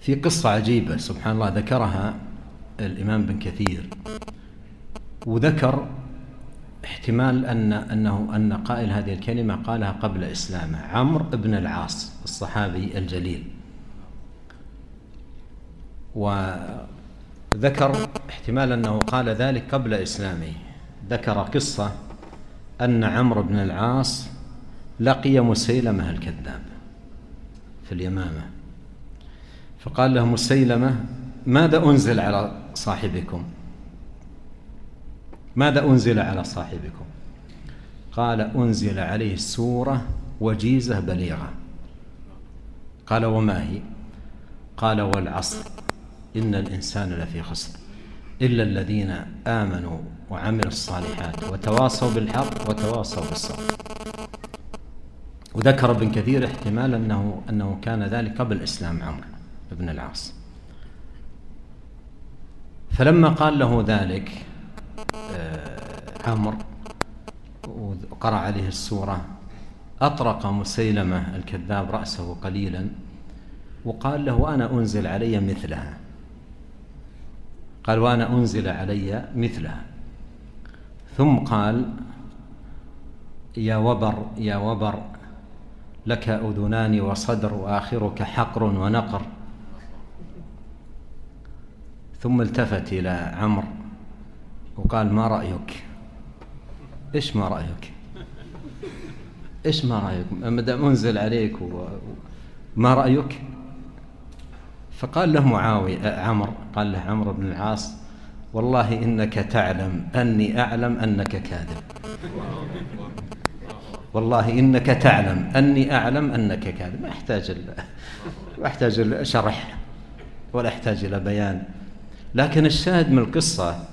في قصة عجيبة سبحان الله ذكرها الإمام بن كثير، وذكر احتمال أن قائل هذه الكلمة قالها قبل إسلامه، عمرو بن العاص الصحابي الجليل. وذكر احتمال أنه قال ذلك قبل إسلامه. ذكر قصة أن عمرو بن العاص لقي مسيلمة الكذاب في اليمامة، فقال له مسيلمة: ماذا أنزل على صاحبكم؟ ماذا أنزل على صاحبكم؟ قال: أنزل عليه سورة وجيزة بليغة. قال: وما هي؟ قال: والعصر إن الإنسان لفي خسر إلا الذين آمنوا وعملوا الصالحات وتواصوا بالحق وتواصوا بالصبر. وذكر ابن كثير احتمال أنه كان ذلك قبل إسلام عمرو بن العاص. فلما قال له ذلك عمرو وقرأ عليه السورة، أطرق مسيلمة الكذاب رأسه قليلا وقال له: أنا أنزل علي مثلها. قال: وأنا أنزل علي مثلها. ثم قال: يا وبر يا وبر، لك أذنان وصدر وآخرك حقر ونقر. ثم التفت إلى عمرو وقال: ما رأيك؟ إيش ما رأيك؟ إيش ما رأيك؟ مدام أنزل عليك ما رأيك؟ فقال له عمرو، قال له عمرو بن العاص: والله إنك تعلم أني أعلم أنك كاذب. والله إنك تعلم أني أعلم أنك كاذب. ما أحتاج شرح ولا أحتاج إلى بيان. لكن الشاهد من القصة